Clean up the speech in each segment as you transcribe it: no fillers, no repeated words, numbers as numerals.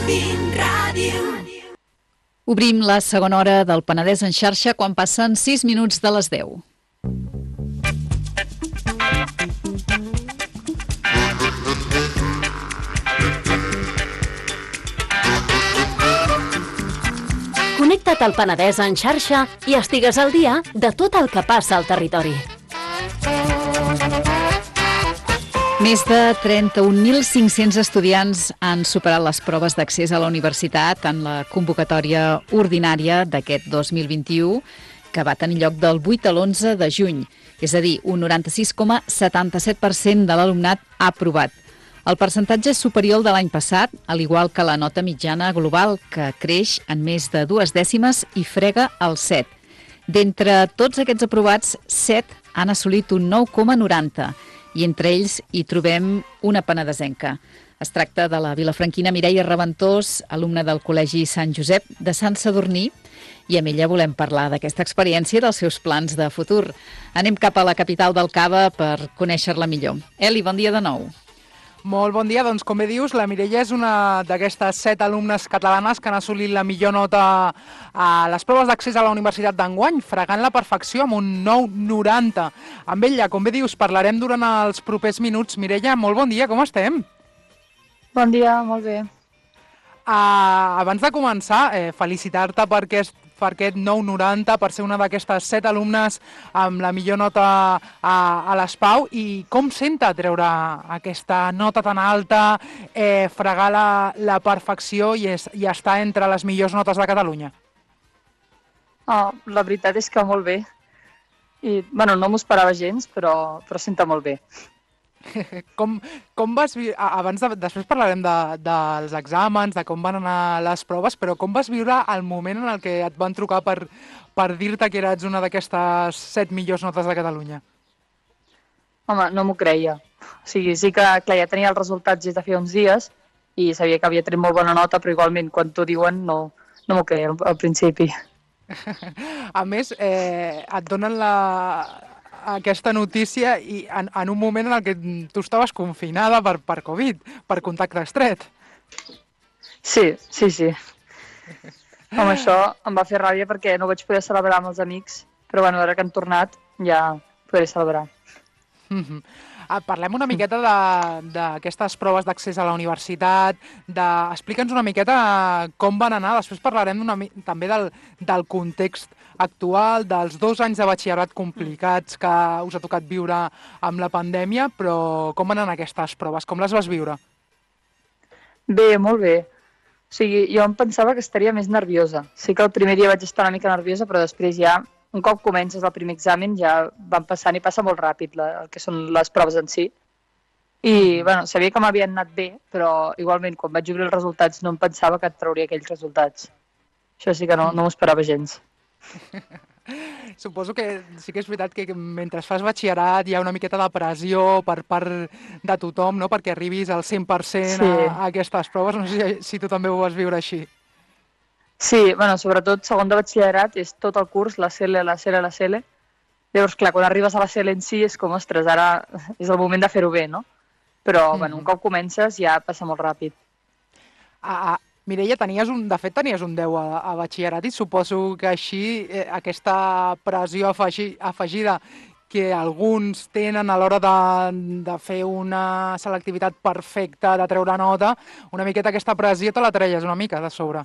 Obrim la segona hora del Penedès en xarxa quan passen 6 minuts de les 10. Connecta't al Penedès en xarxa i estigues al dia de tot el que passa al territori. Més de 31.500 estudiants han superat les proves d'accés a la universitat en la convocatòria ordinària d'aquest 2021, que va tenir lloc del 8 a l'11 de juny. És a dir, un 96,77% de l'alumnat ha aprovat. El percentatge és superior al de l'any passat, al igual que la nota mitjana global, que creix en més de 2 dècimes i frega el 7. D'entre tots aquests aprovats, 7 han assolit un 9,90, i entre ells hi trobem una penedesenca. Es tracta de la vilafranquina Mireia Reventós, alumna del Col·legi Sant Josep de Sant Sadurní, i amb ella volem parlar d'aquesta experiència i dels seus plans de futur. Anem cap a la capital del Cava per conèixer-la millor. Eli, bon dia de nou. Molt bon dia. Doncs, com bé dius, la Mireia és una d'aquestes 7 alumnes catalanes que han assolit la millor nota a les proves d'accés a la universitat d'enguany, fregant la perfecció amb un 9,90. Amb ella, com bé dius, parlarem durant els propers minuts. Mireia, molt bon dia, com estem? Bon dia, molt bé. Abans de començar, felicitar-te per aquest 9,90, per ser una d'aquestes 7 alumnes amb la millor nota a l'ESPAU. I com senta treure aquesta nota tan alta, fregar la perfecció i estar entre les millors notes de Catalunya? La veritat és que molt bé. I, no m'ho esperava gens, però senta molt bé. Com vas viure, després parlarem dels exàmens, de com van anar les proves, però com vas viure el moment en el que et van trucar per dir-te que eres una d'aquestes 7 millors notes de Catalunya? Home, no m'ho creia. O sigui, sí que, clar, ja tenia els resultats des de feia uns dies i sabia que havia tret molt bona nota, però igualment, quan t'ho diuen, no m'ho creia al principi. A més, et donen aquesta notícia i en un moment en el que tu estaves confinada per Covid, per contacte estret. Sí. Home, això em va fer ràbia perquè no vaig poder celebrar amb els amics, però ara que han tornat ja podré celebrar. Parlem una miqueta d'aquestes proves d'accés a la universitat, explica'ns una miqueta com van anar, després parlarem també del context actual, dels 2 anys de batxillerat complicats que us ha tocat viure amb la pandèmia, però com van anar aquestes proves? Com les vas viure? Bé, molt bé. O sigui, jo em pensava que estaria més nerviosa. Sí que el primer dia vaig estar una mica nerviosa, però després ja, un cop comences el primer examen, ja van passant i passa molt ràpid el que són les proves en si. I, sabia que m'havien anat bé, però igualment, quan vaig obrir els resultats, no em pensava que et trauria aquells resultats. Això sí que no m'ho esperava gens. Suposo que sí que és veritat que mentre fas batxillerat hi ha una miqueta de pressió per part de tothom, no?, perquè arribis al 100% a aquestes proves. No sé si tu també ho vas viure així. Sí, sobretot segon de batxillerat és tot el curs, la CL. Llavors, clar, quan arribes a la CL en si és com, ostres, ara és el moment de fer-ho bé, no? Però, un cop comences ja passa molt ràpid. Mireia, de fet tenies un 10 a batxillerat i suposo que així aquesta pressió afegida que alguns tenen a l'hora de fer una selectivitat perfecta, de treure nota, una miqueta aquesta pressió te la treies una mica de sobre.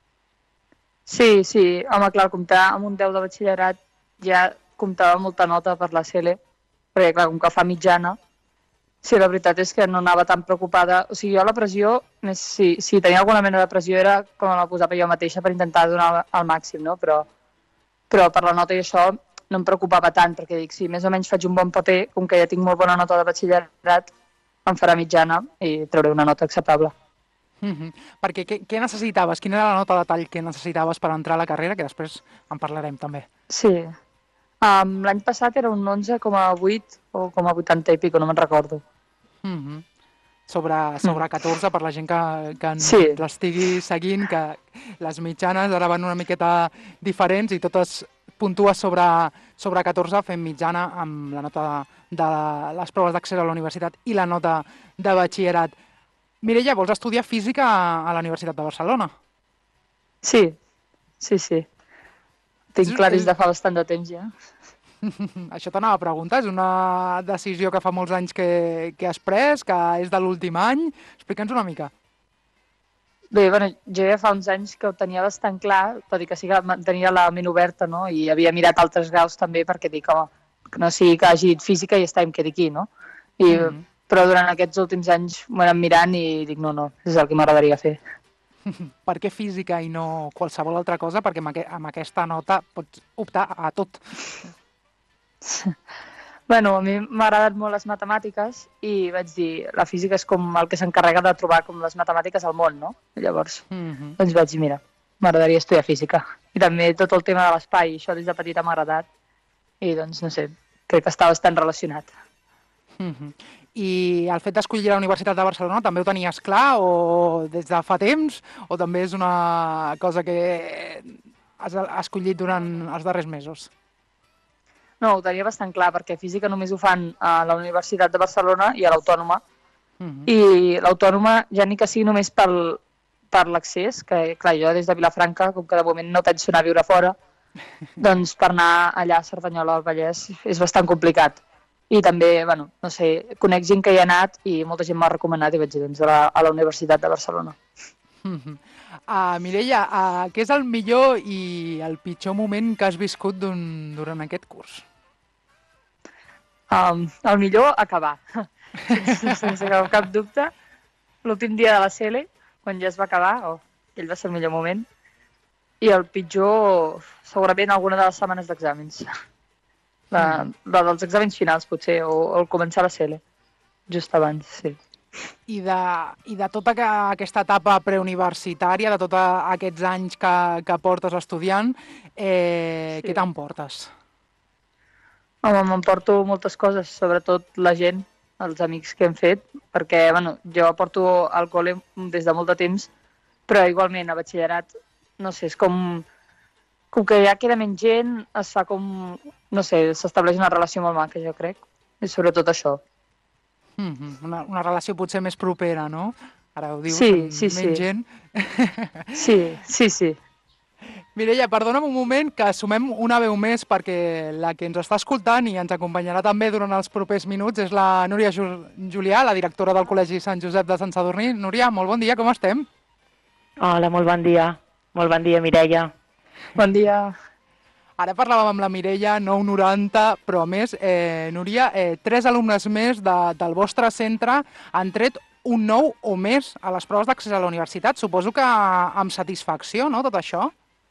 Sí, home, clar, comptar amb un 10 de batxillerat ja comptava molta nota per la CL, perquè clar, com que fa mitjana, sí, la veritat és que no anava tan preocupada. O sigui, jo la pressió, si tenia alguna mena de pressió era com la posava jo mateixa per intentar donar al màxim, no? Però per la nota i això no em preocupava tant, perquè dic, si més o menys faig un bon paper, com que ja tinc molt bona nota de batxillerat, em farà mitjana i trauré una nota acceptable. Perquè què necessitaves? Quina era la nota de tall que necessitaves per entrar a la carrera? Que després en parlarem també. Sí. L'any passat era un 11,8 o com a 80 i pico, no me'n recordo. Sobre 14 per la gent que l'estigui seguint, que les mitjanes ara van una miqueta diferents i totes puntues sobre 14 fent mitjana amb la nota de les proves d'accés a la universitat i la nota de batxillerat. Mireia, vols estudiar física a la Universitat de Barcelona? Sí, sí, sí. Tinc clar des És, de fa bastant de temps ja. això t'anava a preguntar, és una decisió que fa molts anys que has pres, que és de l'últim any. Explica'ns una mica. Bé, bueno, jo ja fa uns anys que ho tenia bastant clar, tot i que sí que tenia la ment oberta, no? I havia mirat altres graus també perquè dic, home, que no sigui que hagi dit física i està, em quedi aquí, no? I, però durant aquests últims anys m'ho he anat mirant i dic, no, és el que m'agradaria fer. Per què física i no qualsevol altra cosa? Perquè amb aquesta nota pots optar a tot. Bueno, a mi m'ha agradat molt les matemàtiques i vaig dir, la física és com el que s'encarrega de trobar com les matemàtiques al món, no? I llavors, doncs vaig dir, mira, m'agradaria estudiar física. I també tot el tema de l'espai, això des de petita m'ha agradat. I doncs, no sé, crec que està bastant relacionat. I el fet d'escollir la Universitat de Barcelona també ho tenies clar o des de fa temps o també és una cosa que has escollit durant els darrers mesos? No, ho tenia bastant clar, perquè física només ho fan a la Universitat de Barcelona i a l'Autònoma. I l'Autònoma ja ni que sigui només per l'accés, que clar, jo des de Vilafranca, com que de moment no penso anar a viure fora, doncs per anar allà a Cerdanyola al Vallès és bastant complicat. I també, bueno, no sé, conec gent que hi ha anat i molta gent m'ha recomanat i vaig dir, doncs, a la Universitat de Barcelona. Mireia, què és el millor i el pitjor moment que has viscut durant aquest curs? El millor, acabar. Sense cap dubte. L'últim dia de la CL, quan ja es va acabar, aquell va ser el millor moment. I el pitjor, segurament, alguna de les setmanes d'exàmens. La dels exàmens finals, potser, o el començar la CL, just abans, sí. I de tota aquesta etapa preuniversitària, de tots aquests anys que portes estudiant, què t'emportes? Home, m'emporto moltes coses, sobretot la gent, els amics que hem fet, perquè bueno, jo porto al col·le des de molt de temps, però igualment a batxillerat, no sé, és com que ja queda menys gent, es fa com, no sé, s'estableix una relació molt maca, jo crec, i sobretot això. Una relació potser més propera, no? Ara ho dius, menys gent. Sí. Mireia, perdona'm un moment que sumem una veu més perquè la que ens està escoltant i ens acompanyarà també durant els propers minuts és la Núria Julià, la directora del Col·legi Sant Josep de Sant Sadurní. Núria, molt bon dia, com estem? Hola, molt bon dia. Molt bon dia, Mireia. Bon dia. Ara parlàvem amb la Mireia, 9,90, però a més, Núria, 3 alumnes més del vostre centre han tret un 9 o més a les proves d'accés a la universitat. Suposo que amb satisfacció, no?, tot això?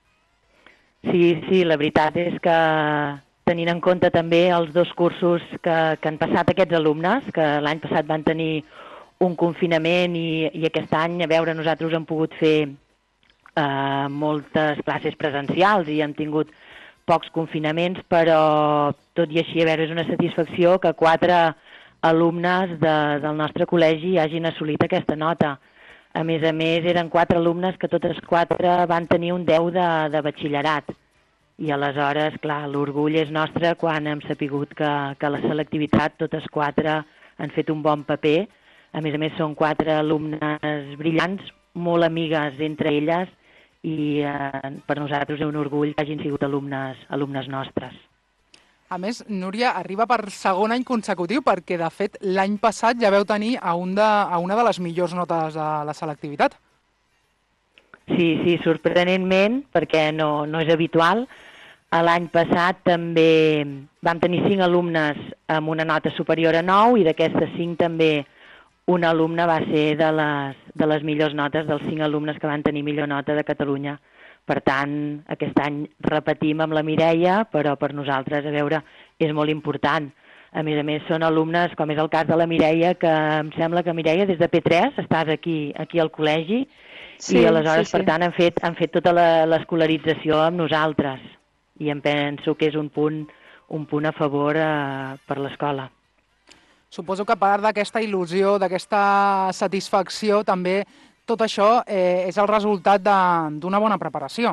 Sí, la veritat és que tenint en compte també els 2 cursos que han passat aquests alumnes, que l'any passat van tenir un confinament i aquest any, a veure, nosaltres hem pogut fer moltes classes presencials i hem tingut pocs confinaments, però tot i així, a veure, és una satisfacció que 4 alumnes del nostre col·legi hagin assolit aquesta nota. A més, eren 4 alumnes que totes 4 van tenir un 10 de batxillerat. I aleshores, clar, l'orgull és nostre quan hem sapigut que la selectivitat, totes 4 han fet un bon paper. A més, són 4 alumnes brillants, molt amigues entre elles, i per nosaltres és un orgull que hagin sigut alumnes nostres. A més, Núria, arriba per segon any consecutiu perquè, de fet, l'any passat ja veu tenir a una de les millors notes de la selectivitat. Sí, sorprenentment, perquè no és habitual. L'any passat també vam tenir 5 alumnes amb una nota superior a 9 i d'aquestes 5 també un alumne va ser de les millors notes dels 5 alumnes que van tenir millor nota de Catalunya. Per tant, aquest any repetim amb la Mireia, però per nosaltres, a veure, és molt important. A més, són alumnes, com és el cas de la Mireia, que em sembla que, Mireia, des de P3 estàs aquí al col·legi, i aleshores, per tant, han fet tota l'escolarització amb nosaltres. I em penso que és un punt a favor per l'escola. Suposo que a part d'aquesta il·lusió, d'aquesta satisfacció, també tot això és el resultat d'una bona preparació.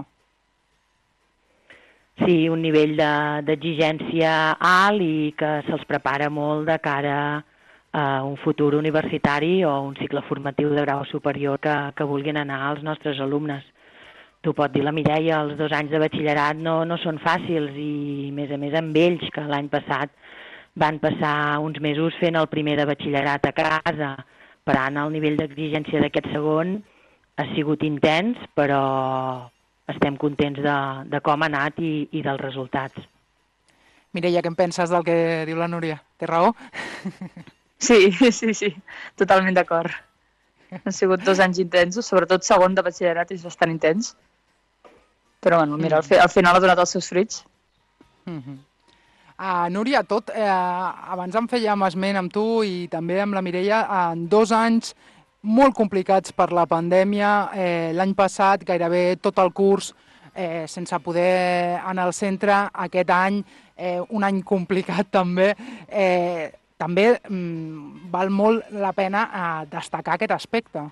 Sí, un nivell d'exigència alt i que se'ls prepara molt de cara un futur universitari o un cicle formatiu de grau superior que vulguin anar els nostres alumnes. T'ho pot dir la Mireia, els 2 anys de batxillerat no són fàcils i, a més amb ells, que l'any passat van passar uns mesos fent el primer de batxillerat a casa, per anar al nivell d'exigència d'aquest segon ha sigut intens, però estem contents de com ha anat i dels resultats. Mireia, què en penses del que diu la Núria? Té raó? Sí, totalment d'acord. Han sigut 2 anys intensos, sobretot segon de batxillerat és bastant intens. Però bueno, mira, al final ha donat els seus fruits. Núria, abans em fèiem esment amb tu i també amb la Mireia, en 2 anys molt complicats per la pandèmia. L'any passat gairebé tot el curs sense poder anar al centre. Aquest any, un any complicat també. També val molt la pena destacar aquest aspecte.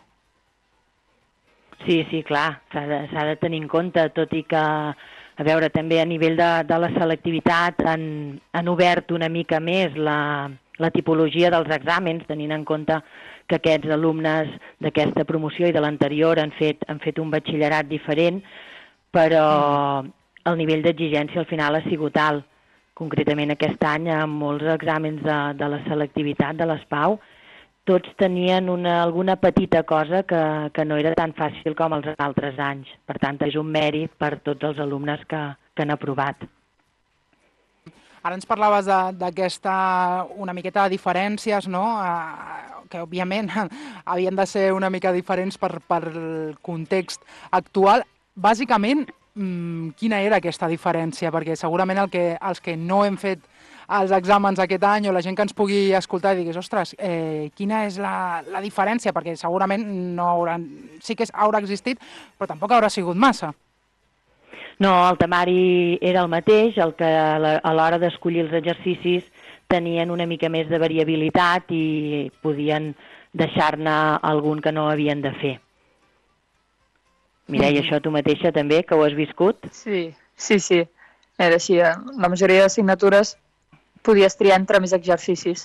Sí, clar, s'ha de tenir en compte, tot i que, a veure, també a nivell de la selectivitat han obert una mica més la tipologia dels exàmens, tenint en compte que aquests alumnes d'aquesta promoció i de l'anterior han fet un batxillerat diferent, però el nivell d'exigència al final ha sigut alt. Concretament aquest any, amb molts exàmens de la selectivitat de l'ESPAU, tots tenien alguna petita cosa que no era tan fàcil com els altres anys. Per tant, és un mèrit per tots els alumnes que han aprovat. Ara ens parlaves d'aquesta una miqueta de diferències, no? Que òbviament havien de ser una mica diferents per el context actual. Bàsicament, quina era aquesta diferència? Perquè segurament els que no hem fet els exàmens aquest any o la gent que ens pugui escoltar i digués, ostres, quina és la diferència? Perquè segurament sí que haurà existit, però tampoc haurà sigut massa. No, el temari era el mateix, el que a l'hora d'escollir els exercicis tenien una mica més de variabilitat i podien deixar-ne algun que no havien de fer. Mireia, això tu mateixa també, que ho has viscut? Sí. Era així. La majoria d'assignatures podies triar entre més exercicis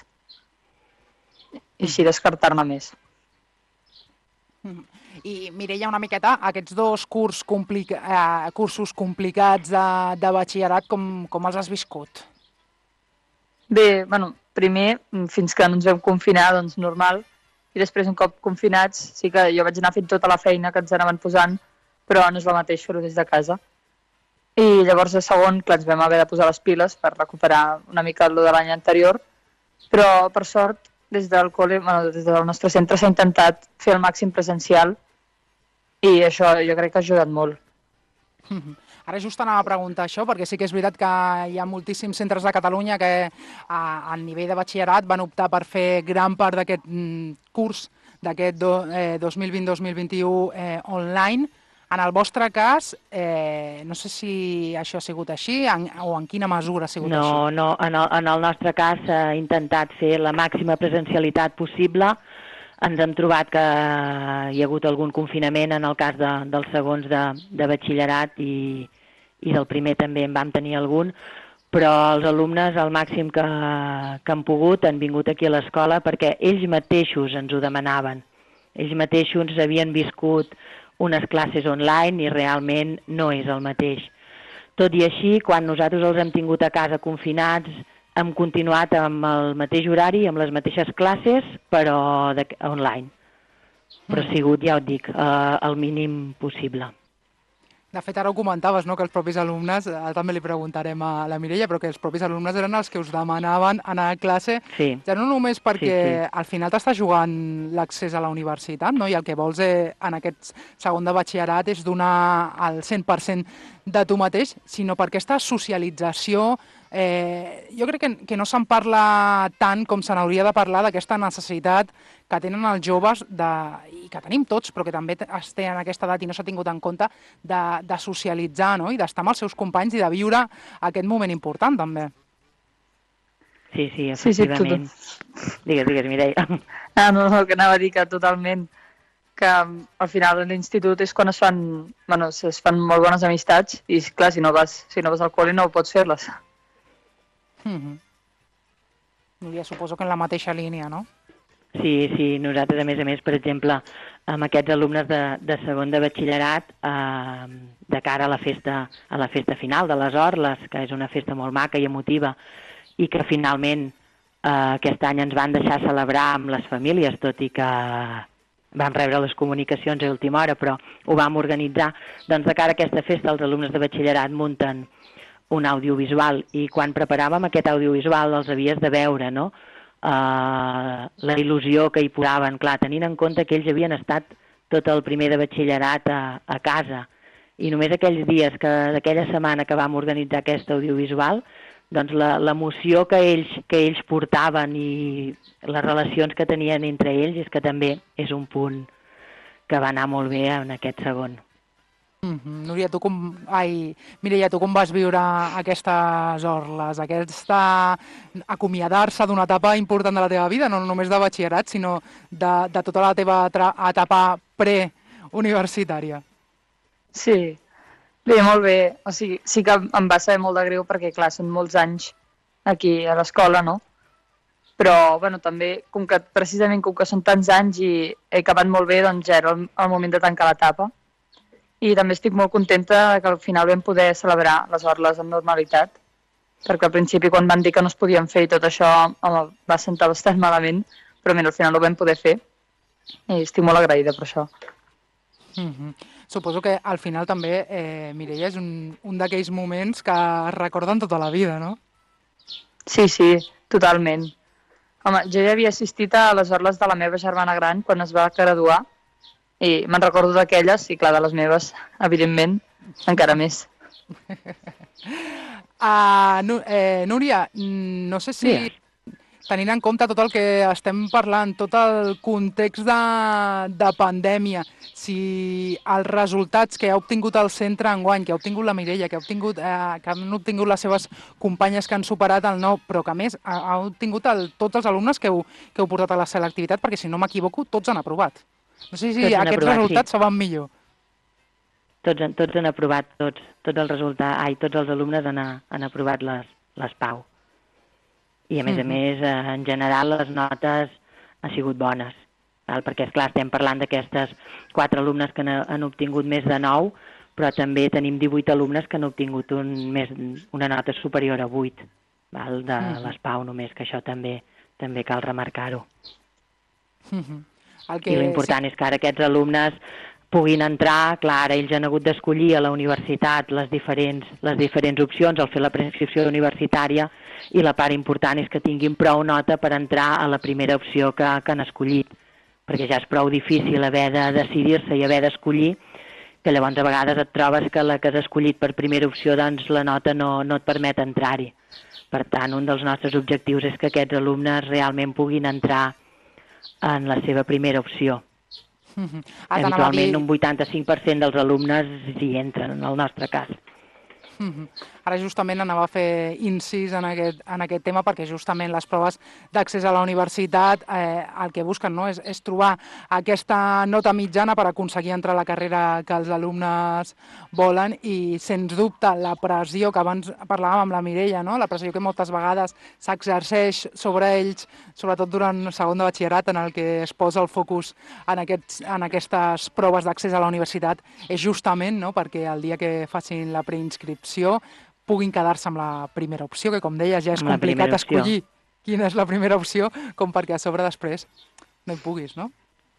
i així descartar-ne més. I Mireia, una miqueta, aquests 2 cursos complicats de batxillerat, com els has viscut? Bé, primer, fins que no ens vam confinar, doncs normal, i després un cop confinats sí que jo vaig anar fent tota la feina que ens anaven posant, però no és el mateix fer-ho des de casa. I llavors a segon, clar, ens vam haver de posar les piles per recuperar una mica el de l'any anterior, però per sort des del col·le, des del nostre centre s'ha intentat fer el màxim presencial i això jo crec que ha ajudat molt. Ara just anava a preguntar això, perquè sí que és veritat que hi ha moltíssims centres de Catalunya que a nivell de batxillerat van optar per fer gran part d'aquest curs, d'aquest 2020-2021 online. En el vostre cas, no sé si això ha sigut així o en quina mesura ha sigut així. No, en el nostre cas s'ha intentat fer la màxima presencialitat possible. Ens hem trobat que hi ha hagut algun confinament en el cas dels segons de batxillerat i del primer també en vam tenir algun, però els alumnes al màxim que han pogut han vingut aquí a l'escola perquè ells mateixos ens ho demanaven. Ells mateixos havien viscut unes classes online i realment no és el mateix. Tot i així, quan nosaltres els hem tingut a casa confinats, hem continuat amb el mateix horari, amb les mateixes classes, però online. Però ha sigut, ja ho dic, el mínim possible. De fet, ara ho comentaves, no?, que els propis alumnes, també li preguntarem a la Mireia, però que els propis alumnes eren els que us demanaven anar a classe, ja no només perquè al final t'estàs jugant l'accés a la universitat, no?, i el que vols en aquest segon de batxillerat és donar el 100% de tu mateix, sinó per aquesta socialització. Jo crec que no se'n parla tant com se n'hauria de parlar d'aquesta necessitat que tenen els joves, i que tenim tots, però que també es té en aquesta edat i no s'ha tingut en compte, de socialitzar, no?, i d'estar amb els seus companys i de viure aquest moment important, també. Sí, efectivament. Digues, Mireia. No, que anava a dir que totalment, que al final a l'institut és quan es fan molt bones amistats i, clar, si no vas al col·le no pots fer-les. Núria, suposo que en la mateixa línia, no? Sí, nosaltres, a més, per exemple, amb aquests alumnes de segon de batxillerat, de cara a la festa final de les Orles, que és una festa molt maca i emotiva, i que finalment aquest any ens van deixar celebrar amb les famílies, tot i que vam rebre les comunicacions a última hora, però ho vam organitzar. Doncs de cara a aquesta festa els alumnes de batxillerat munten un audiovisual i quan preparàvem aquest audiovisual els havies de veure, no? La il·lusió que hi posaven, clar, tenint en compte que ells havien estat tot el primer de batxillerat a casa i només aquells dies d'aquella setmana que vam organitzar aquest audiovisual, doncs l'emoció que ells portaven i les relacions que tenien entre ells és que també és un punt que va anar molt bé en aquest segon. Núria, Mireia, tu com vas viure aquestes Orles, acomiadar-se d'una etapa important de la teva vida, no només de batxillerat, sinó de tota la teva etapa pre-universitària? Sí, bé, molt bé. O sigui, sí que em va saber molt de greu perquè, clar, són molts anys aquí a l'escola, no? Però, bueno, també, precisament com que són tants anys i he acabat molt bé, doncs ja era el moment de tancar l'etapa. I també estic molt contenta que al final vam poder celebrar les Orles amb normalitat, perquè al principi quan van dir que no es podien fer i tot això em va sentar bastant malament, però mira, al final ho vam poder fer i estic molt agraïda per això. Suposo que al final també, Mireia, és un d'aquells moments que es recorden tota la vida, no? Sí, totalment. Home, jo ja havia assistit a les Orles de la meva germana gran quan es va graduar i me'n recordo d'aquelles i, clar, de les meves, evidentment, encara més. Núria, no sé si, tenint en compte tot el que estem parlant, tot el context de pandèmia, si els resultats que ha obtingut el centre enguany, que ha obtingut la Mireia, que han obtingut les seves companyes que han superat el 9, però que a més ha obtingut tots els alumnes que heu portat a la selectivitat, perquè si no m'equivoco, tots han aprovat. No sé si aquests resultats se van millor. Tots han aprovat, tots els alumnes han aprovat les PAU. I a més, en general, les notes han sigut bones, perquè, esclar, estem parlant d'aquestes 4 alumnes que han obtingut més de 9, però també tenim 18 alumnes que han obtingut una nota superior a 8, de les PAU només, que això també cal remarcar-ho. I l'important és que ara aquests alumnes puguin entrar, clar, ara ells han hagut d'escollir a la universitat les diferents opcions al fer la preinscripció universitària i la part important és que tinguin prou nota per entrar a la primera opció que han escollit, perquè ja és prou difícil haver de decidir-se i haver d'escollir, que llavors a vegades et trobes que la que has escollit per primera opció, doncs la nota no et permet entrar-hi. Per tant, un dels nostres objectius és que aquests alumnes realment puguin entrar en la seva primera opció. Habitualment un 85% dels alumnes hi entren, en el nostre cas. Ara justament anava a fer incís en aquest tema perquè justament les proves d'accés a la universitat el que busquen és trobar aquesta nota mitjana per aconseguir entrar a la carrera que els alumnes volen i sens dubte la pressió que abans parlàvem amb la Mireia, la pressió que moltes vegades s'exerceix sobre ells, sobretot durant segon de batxillerat en el que es posa el focus en aquestes proves d'accés a la universitat és justament perquè el dia que facin la preinscripció puguin quedar-se amb la primera opció, que com deies ja és complicat escollir quina és la primera opció, com perquè a sobre després no hi puguis, no?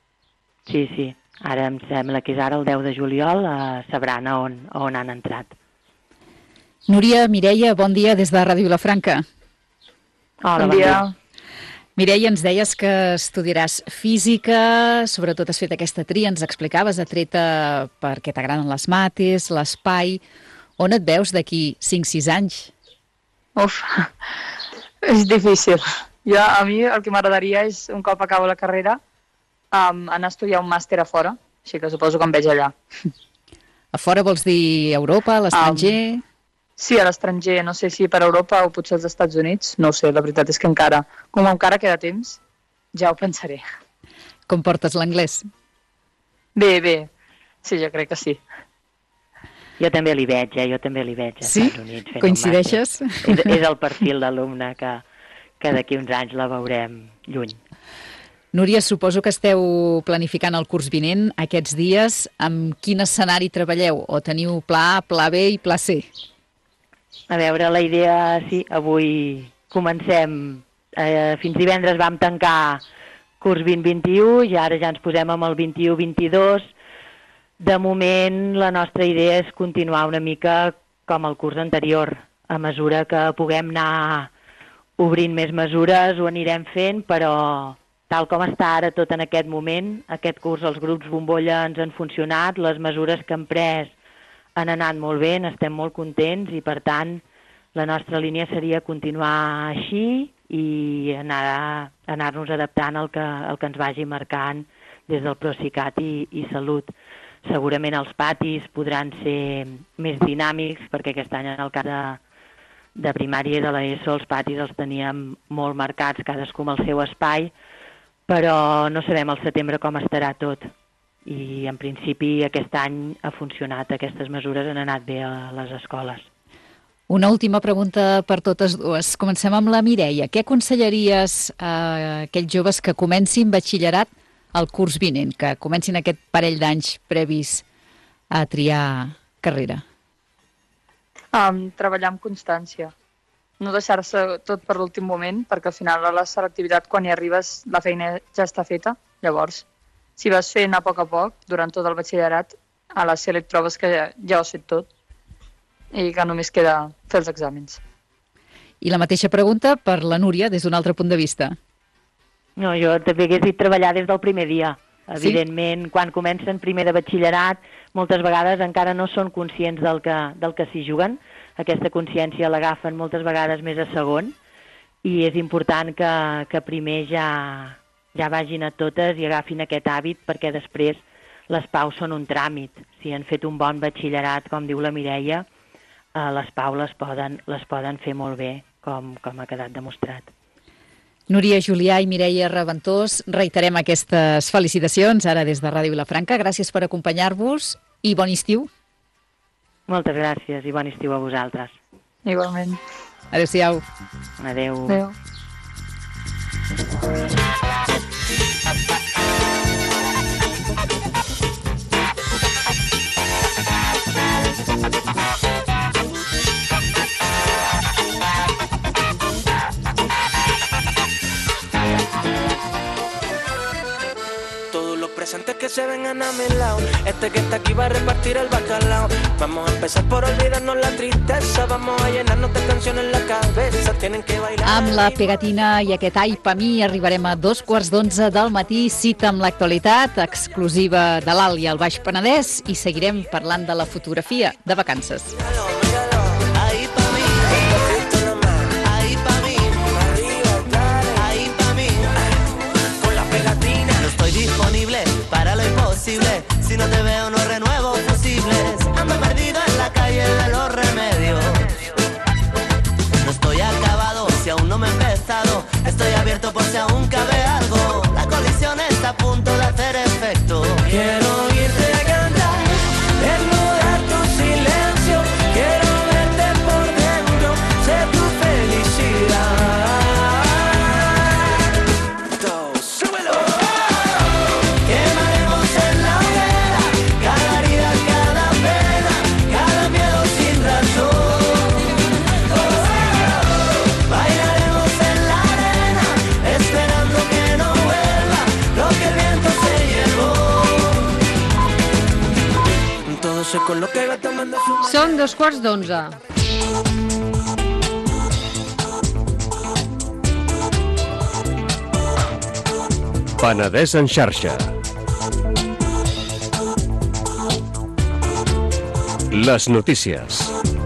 Sí. Ara em sembla que és ara el 10 de juliol, sabran a on han entrat. Núria, Mireia, bon dia des de Ràdio Vilafranca. Hola, bon dia. Mireia, ens deies que estudiaràs física, sobretot has fet aquesta tria, ens explicaves, atreta perquè t'agraden les mates, l'espai. On et veus d'aquí 5-6 anys? Uf, és difícil. A mi el que m'agradaria és, un cop acabo la carrera, anar a estudiar un màster a fora, així que suposo que em veig allà. A fora vols dir Europa, a l'estranger? Sí, a l'estranger, no sé si per Europa o potser als Estats Units, no ho sé, la veritat és que com encara queda temps, ja ho pensaré. Com portes l'anglès? Bé, sí, jo crec que sí. Jo també li veig, als Estats Units. Sí? Coincideixes? És el perfil d'alumne que d'aquí uns anys la veurem lluny. Núria, suposo que esteu planificant el curs vinent aquests dies. Amb quin escenari treballeu? O teniu pla A, pla B i pla C? A veure, la idea, sí, avui comencem. Fins divendres vam tancar curs 20-21 i ara ja ens posem amb el 21-22. De moment, la nostra idea és continuar una mica com el curs anterior. A mesura que puguem anar obrint més mesures ho anirem fent, però tal com està ara tot en aquest moment, aquest curs els grups bombolla ens han funcionat, les mesures que hem pres han anat molt bé, n'estem molt contents i per tant la nostra línia seria continuar així i anar-nos adaptant al que ens vagi marcant des del Procicat i Salut. Segurament els patis podran ser més dinàmics perquè aquest any en el cas de primària i de l'ESO els patis els teníem molt marcats, cadascú amb el seu espai, però no sabem al setembre com estarà tot. I en principi aquest any ha funcionat, aquestes mesures han anat bé a les escoles. Una última pregunta per totes dues. Comencem amb la Mireia. Què aconsellaries a aquells joves que comencin batxillerat el curs vinent, que comencin aquest parell d'anys previs a triar carrera? Treballar amb constància. No deixar-se tot per l'últim moment, perquè al final a la selectivitat, quan hi arribes, la feina ja està feta. Llavors, si vas fent a poc, durant tot el batxillerat, a la SELEC trobes que ja ho has fet tot i que només queda fer els exàmens. I la mateixa pregunta per la Núria, des d'un altre punt de vista. No, jo també hagués dit treballar des del primer dia. Sí? Evidentment, quan comencen primer de batxillerat, moltes vegades encara no són conscients del que s'hi juguen. Aquesta consciència l'agafen moltes vegades més a segon i és important que primer ja vagin a totes i agafin aquest hàbit perquè després les paus són un tràmit. Si han fet un bon batxillerat, com diu la Mireia, les paus les poden fer molt bé, com ha quedat demostrat. Núria Julià i Mireia Raventós, reiterem aquestes felicitacions ara des de Ràdio Vilafranca. Gràcies per acompanyar-vos i bon estiu. Moltes gràcies i bon estiu a vosaltres. Igualment. Adéu-siau. Adéu. Adéu. Antes que se vengan a mi lado, este que está aquí va a repartir el bacalao. Vamos a empezar por olvidarnos la tristeza, vamos a llenarnos de canciones en la cabeza, tienen que bailar. Amb la pegatina i aquest Ai pa mi arribarem a 2:15 del matí, cita amb l'actualitat, exclusiva de l'Alt i el Baix Penedès, i seguirem parlant de la fotografia de vacances. Disponible para lo imposible. Si no te veo no renuevo fusibles. Ando perdido en la calle de los remedios. No estoy acabado si aún no me he empezado. Estoy abierto por si aún cabe algo. La colisión está a punto de hacer efecto. Quiero oírte cantar, desnudar tu silencio. Quiero verte por dentro, sé tu felicidad. Són 2:15. Penedès en xarxa. Les notícies.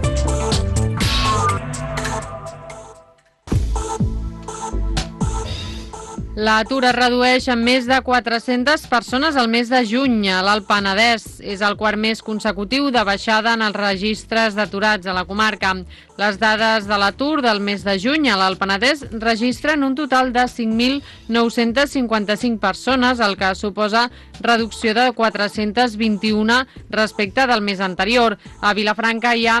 L'atur es redueix en més de 400 persones al mes de juny. A l'Alt Penedès és el quart mes consecutiu de baixada en els registres d'aturats a la comarca. Les dades de l'atur del mes de juny a l'Alt Penedès registren un total de 5.955 persones, el que suposa reducció de 421 respecte del mes anterior. A Vilafranca hi ha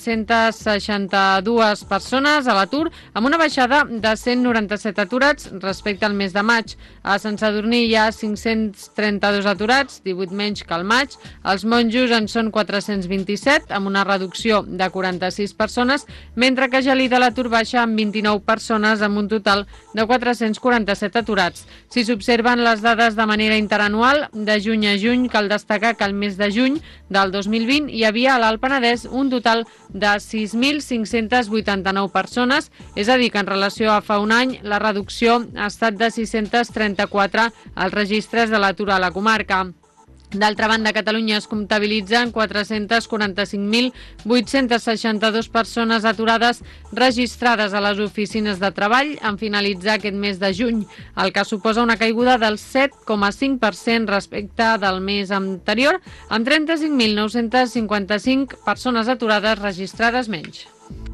2.462 persones a l'atur, amb una baixada de 197 aturats respecte al mes de maig. A Sant Sadurní hi ha 532 aturats, 18 menys que al maig. Els monjos en són 427, amb una reducció de 46 persones, mentre que a Gelida l'atur baixa amb 29 persones, amb un total de 447 aturats. Si s'observen les dades de manera interanual, de juny a juny, cal destacar que al mes de juny del 2020 hi havia a l'Alt Penedès un total de 6.589 persones, és a dir, que en relació a fa un any la reducció ha estat de 634 als registres de l'atur a la comarca. D'altra banda, a Catalunya es comptabilitzen 445.862 persones aturades registrades a les oficines de treball en finalitzar aquest mes de juny, el que suposa una caiguda del 7,5% respecte del mes anterior, amb 35.955 persones aturades registrades menys.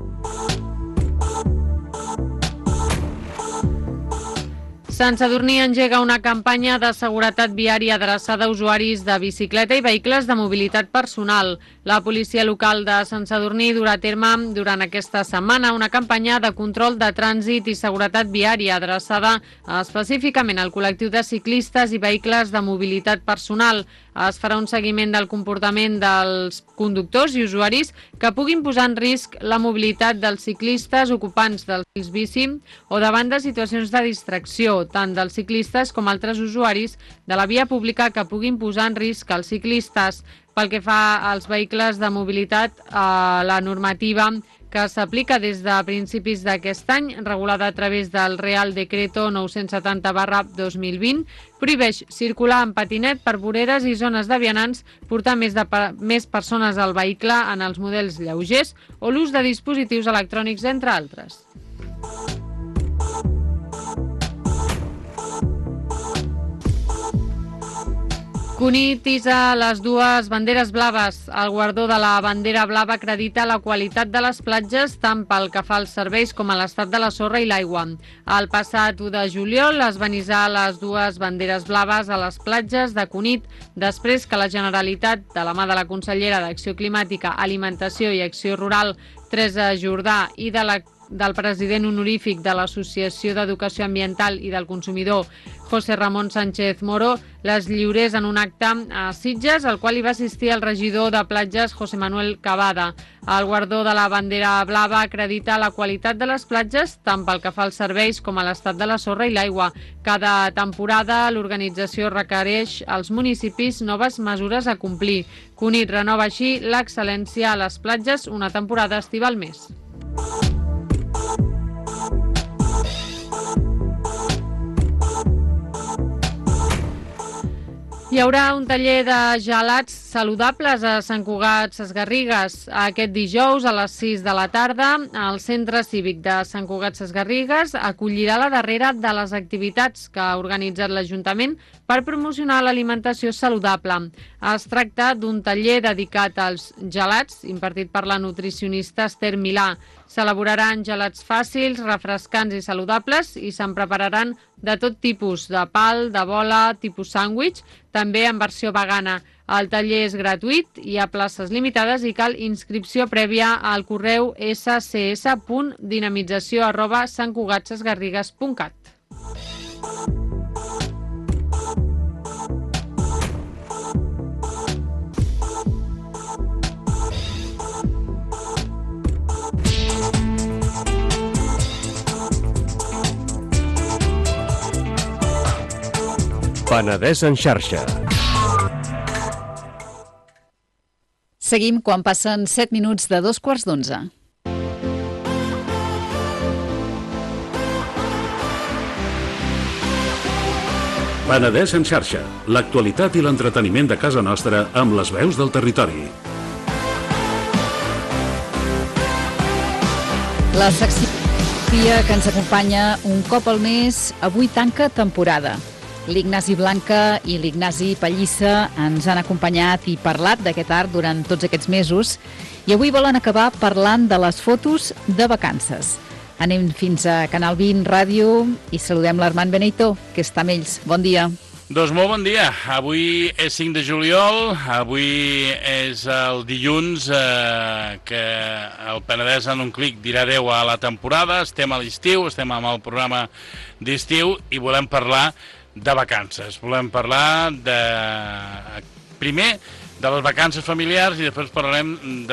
Sant Sadurní engega una campanya de seguretat viària adreçada a usuaris de bicicleta i vehicles de mobilitat personal. La policia local de Sant Sadurní durà a terme durant aquesta setmana una campanya de control de trànsit i seguretat viària adreçada específicament al col·lectiu de ciclistes i vehicles de mobilitat personal. Es farà un seguiment del comportament dels conductors i usuaris que puguin posar en risc la mobilitat dels ciclistes ocupants dels bici o davant de situacions de distracció, tant dels ciclistes com altres usuaris de la via pública que puguin posar en risc els ciclistes. Pel que fa als vehicles de mobilitat, la normativa que s'aplica des de principis d'aquest any, regulada a través del Real Decreto 970/2020, prohibeix circular en patinet per voreres i zones de vianants, portar més persones al vehicle en els models lleugers o l'ús de dispositius electrònics, entre altres. Cunit hissa les dues banderes blaves. El guardó de la bandera blava acredita la qualitat de les platges tant pel que fa als serveis com a l'estat de la sorra i l'aigua. El passat 1 de juliol es van hissar les dues banderes blaves a les platges de Cunit després que la Generalitat, de la mà de la consellera d'Acció Climàtica, Alimentació i Acció Rural, Teresa Jordà, i del president honorífic de l'Associació d'Educació Ambiental i del Consumidor, José Ramón Sánchez Moro, les lliurés en un acte a Sitges, al qual hi va assistir el regidor de platges, José Manuel Cavada. El guardó de la bandera blava acredita la qualitat de les platges, tant pel que fa als serveis com a l'estat de la sorra i l'aigua. Cada temporada l'organització requereix als municipis noves mesures a complir. Cunit renova així l'excel·lència a les platges una temporada estival més. Hi haurà un taller de gelats saludables a Sant Cugat Sesgarrigues aquest dijous a les 6 de la tarda. El Centre Cívic de Sant Cugat Sesgarrigues acollirà la darrera de les activitats que ha organitzat l'Ajuntament per promocionar l'alimentació saludable. Es tracta d'un taller dedicat als gelats, impartit per la nutricionista Esther Milà. S'elaboraran gelats fàcils, refrescants i saludables i se'n prepararan de tot tipus, de pal, de bola, tipus sàndwich, també en versió vegana. El taller és gratuït, hi ha places limitades i cal inscripció prèvia al correu scs.dinamització@santcugatsesgarrigues.cat. Penedès en xarxa. Seguim quan passen 7 minuts de 2:15. Penedès en xarxa. L'actualitat i l'entreteniment de casa nostra amb les veus del territori. La secció que ens acompanya un cop al mes, avui tanca temporada. L'Ignasi Blanca i l'Ignasi Pallissa ens han acompanyat i parlat d'aquest art durant tots aquests mesos i avui volen acabar parlant de les fotos de vacances. Anem fins a Canal 20 Ràdio i saludem l'Armand Beneito, que està amb ells. Bon dia. Doncs molt bon dia. Avui és 5 de juliol, avui és el dilluns que el Penedès en un clic dirà adeu a la temporada, estem a l'estiu, estem amb el programa d'estiu i volem parlar de vacances. Volem parlar primer de les vacances familiars i després parlarem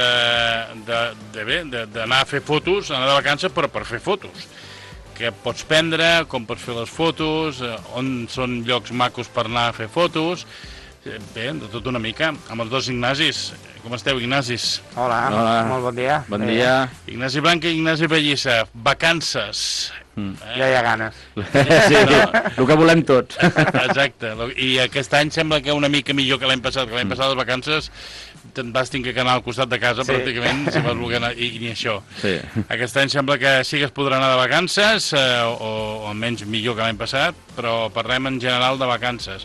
d'anar a fer fotos, anar de vacances però per fer fotos. Què pots prendre, com pots fer les fotos, on són llocs macos per anar a fer fotos, bé, de tot una mica, amb els dos Ignacis. Com esteu, Ignacis? Hola. Molt bon dia. Bon dia. Ignasi Blanca i Ignasi Pellissa, vacances. Ja hi ha ganes. Sí, el que volem tots. Exacte, i aquest any sembla que una mica millor que l'any passat, que l'any passat les vacances te'n vas tenir que anar al costat de casa, pràcticament, si vas voler anar, i ni això. Sí. Aquest any sembla que sí que es podrà anar de vacances, o almenys millor que l'any passat, però parlem en general de vacances.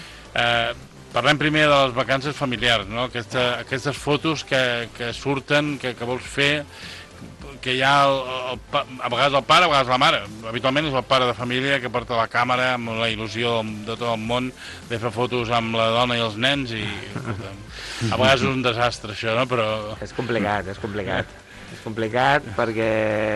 Parlem primer de les vacances familiars, no? Aquestes fotos que surten, que vols fer, que hi ha a vegades el pare, a vegades la mare. Habitualment és el pare de família que porta la càmera amb la il·lusió de tot el món de fer fotos amb la dona i els nens i a vegades és un desastre això, no? Però... És complicat. És complicat perquè,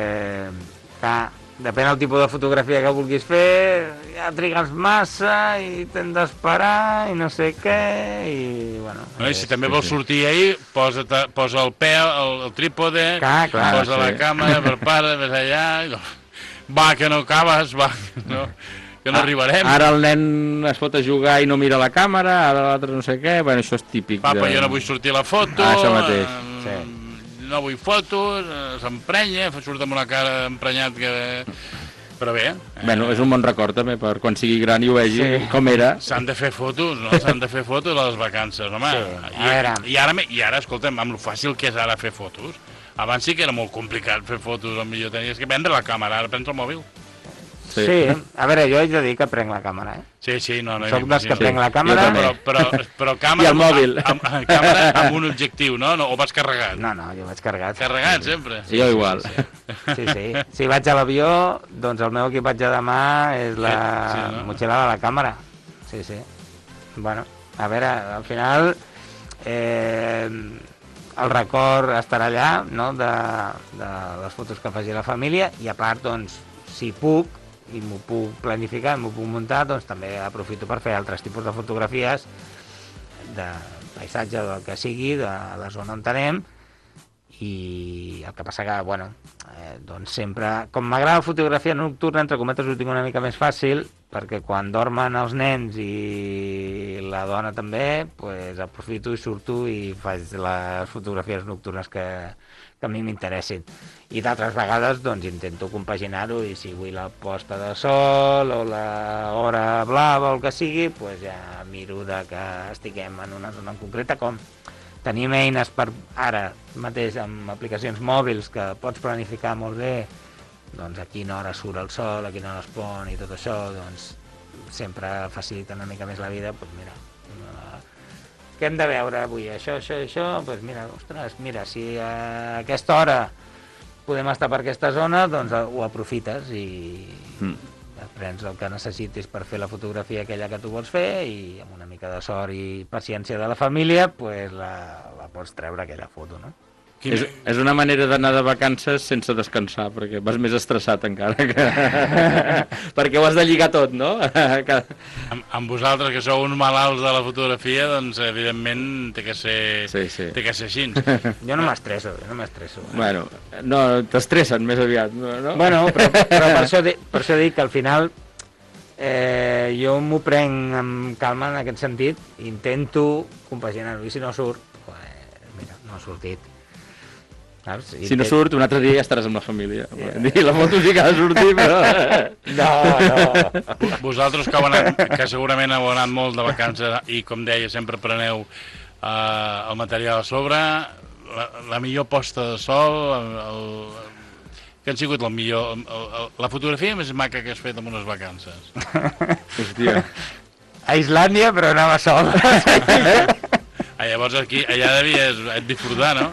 clar, depèn del tipus de fotografia que vulguis fer, ja trigues massa i t'hem d'esperar i no sé què, i bueno... I si també vols sortir ahir, posa el el trípode, posa la càmera, prepara, ves allà... Va, que no acabes, va, que no arribarem. Ara el nen es fot a jugar i no mira la càmera, ara l'altre no sé què, bueno, això és típic. Papa, jo no vull sortir a la foto... Això mateix. Sí. No vull fotos, s'emprenya, surt amb una cara emprenyat que... Però bé... Bueno, és un bon record també per quan sigui gran i ho vegi com era. S'han de fer fotos, no? S'han de fer fotos a les vacances, home. Sí. I ara, escolta'm, amb lo fàcil que és ara fer fotos, abans sí que era molt complicat fer fotos, potser tenies que prendre la càmera, ara prens el mòbil. Sí, a veure, jo haig de dir que prenc la càmera, Sí, no... Soc dels que prenc la càmera... Però càmera... I el mòbil. Càmera amb un objectiu, no? O vas carregat? No, jo vaig carregat. Carregat, sempre? Sí, jo igual. Sí. Si vaig a l'avió, doncs el meu equipatge de mà és la motxilla de la càmera. Sí. Bueno, a veure, al final... el record estarà allà, no?, de les fotos que faci la família, i a part, doncs, si puc, i m'ho puc planificar, m'ho puc muntar, doncs també aprofito per fer altres tipus de fotografies de paisatge, del que sigui, de la zona on anem, i el que passa que, bueno, doncs sempre, com m'agrada la fotografia nocturna, entre cometes ho tinc una mica més fàcil, perquè quan dormen els nens i la dona també, doncs aprofito i surto i faig les fotografies nocturnes que a mi m'interessin. I d'altres vegades doncs intento compaginar-ho, i si vull la posta de sol o l'hora blava o el que sigui, doncs ja miro que estiguem en una zona concreta, com tenim eines per ara mateix amb aplicacions mòbils que pots planificar molt bé, doncs a quina hora surt el sol, a quina hora es pon i tot això, doncs sempre facilita una mica més la vida. Doncs mira, què hem de veure avui? Això, doncs mira, ostres, si a aquesta hora podem estar per aquesta zona, doncs ho aprofites i prens el que necessitis per fer la fotografia aquella que tu vols fer, i amb una mica de sort i paciència de la família, doncs la pots treure aquella foto, no? És una manera d'anar de vacances sense descansar, perquè vas més estressat encara, perquè ho has de lligar tot, no? Amb vosaltres, que sou uns malalts de la fotografia, doncs evidentment té que ser així. Jo no m'estresso. Bueno, no, t'estressen més aviat, no? Bueno, però per això dic que al final jo m'ho prenc amb calma en aquest sentit, intento compaginar-ho, i si no surt, mira, no ha sortit. Si no surt, un altre dia ja estaràs amb la família. La foto sí que ha de sortir, però... No. Vosaltres que segurament heu anat molt de vacances i, com deia, sempre preneu el material a sobre, la millor posta de sol, que han sigut la fotografia més maca que has fet en unes vacances. Hòstia. A Islàndia, però anava sol. Llavors allà devies disfrutar, no?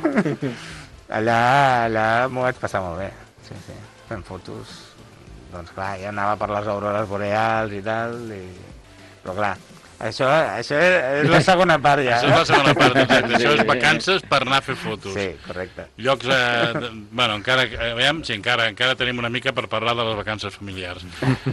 Allà m'ho vaig passar molt bé, sí. Fent fotos, doncs clar, ja anava per les aurores boreals i tal, però clar, Això és la segona part, ja. Això és la segona part, exacte. Això és vacances per anar a fer fotos. Sí, correcte. Llocs, bueno, encara tenim una mica per parlar de les vacances familiars.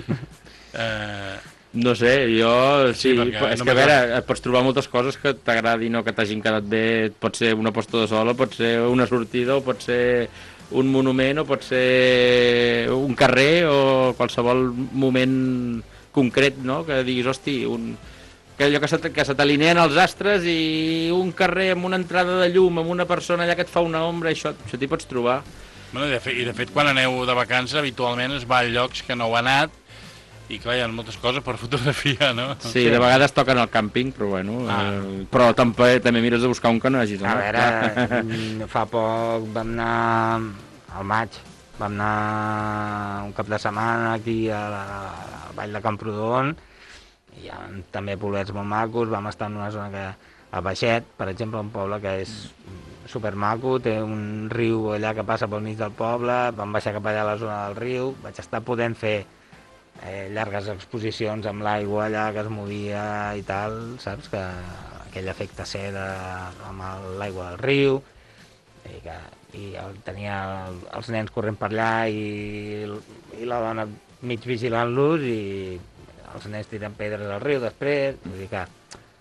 No sé, jo... Sí, és que a veure, només... pots trobar moltes coses que t'agradin o que t'hagin quedat bé. Pot ser una posta de sol, o pot ser una sortida, o pot ser un monument, o pot ser un carrer, o qualsevol moment concret, no?, que diguis, hosti, que allò que se t'alineen els astres i un carrer amb una entrada de llum, amb una persona allà que et fa una ombra, això t'hi pots trobar. Bueno, I de fet, quan aneu de vacances, habitualment es va a llocs que no heu anat, i clar, hi ha moltes coses per fotografiar, no? Sí, de vegades toquen al càmping, però bueno, però també mires de buscar un que no hagis anat. A veure, fa poc vam anar al maig, vam anar un cap de setmana aquí a la Vall de Camprodon, hi ha també poblets molt macos, vam estar en una zona que a Baixet, per exemple, un poble que és supermaco, té un riu allà que passa pel mig del poble, vam baixar cap allà a la zona del riu, vaig estar podent fer llargues exposicions amb l'aigua allà que es movia i tal, saps? Que aquell efecte seda amb l'aigua del riu, i tenia els nens corrent per allà i la dona mig vigilant-los i els nens tirant pedres al riu després, vull dir que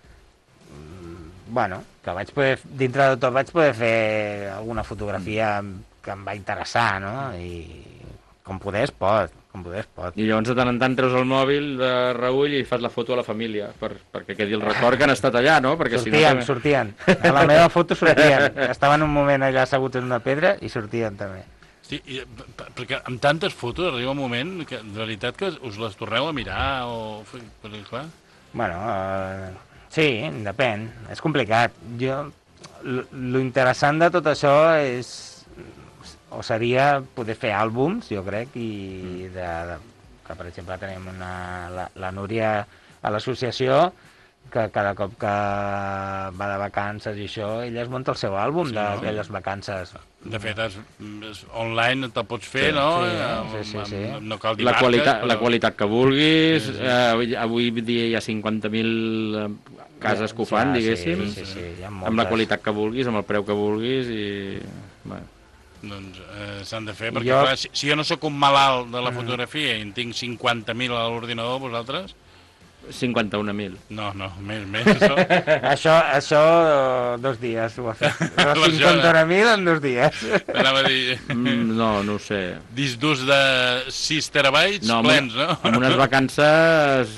bueno, que vaig poder, dintre de tot vaig poder fer alguna fotografia que em va interessar, no? I com poder es pot. I llavors de tant en tant treus el mòbil de reull i fas la foto a la família, perquè quedi el record que han estat allà, no? Perquè sortien. A la meva foto sortien. Estaven un moment allà asseguts en una pedra i sortien també. Sí, perquè amb tantes fotos arriba un moment que de veritat que us les torneu a mirar o... Perquè, clar... Bueno, sí, depèn. És complicat. Lo interessant de tot això és... o seria poder fer àlbums, jo crec, i que per exemple tenim la Núria a l'associació, que cada cop que va de vacances i això, ella es munta el seu àlbum d'aquelles vacances. De fet, online te'l pots fer, no? Sí. No cal dir marques, la qualitat que vulguis, avui dia hi ha 50.000 cases que ho fan, diguéssim, amb la qualitat que vulguis, amb el preu que vulguis, i... Doncs s'han de fer, perquè clar, si jo no sóc un malalt de la fotografia i en tinc 50.000 a l'ordinador, vosaltres... 51.000. No, més això. Això 2 dies ho ha fet. 51.000 en 2 dies. Anava a dir... No ho sé. Disc d'ús de 6 terabytes plens, no? Amb unes vacances...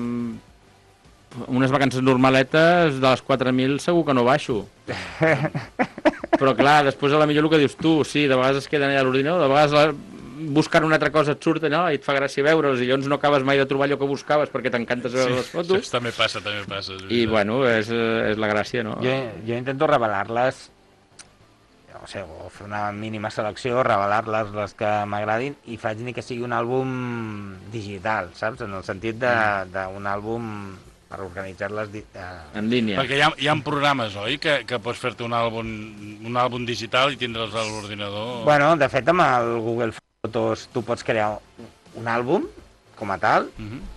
Unes vacances normaletes de les 4.000 segur que no baixo. Però clar, després a la millor el que dius tu, sí, de vegades es queden allà a l'ordinador, de vegades buscant una altra cosa et surt allò i et fa gràcia veure'ls i llavors no acabes mai de trobar allò que buscaves perquè t'encantes veure les fotos. Això també passa. I bueno, és la gràcia, no? Jo intento revelar-les, no sé, o fer una mínima selecció, revelar-les les que m'agradin i faig ni que sigui un àlbum digital, saps? En el sentit d'un àlbum per organitzar-les en línia. Perquè hi ha programes, oi, que pots fer-te un àlbum digital i tindre'ls a l'ordinador? Bueno, de fet, amb el Google Fotos tu pots crear un àlbum com a tal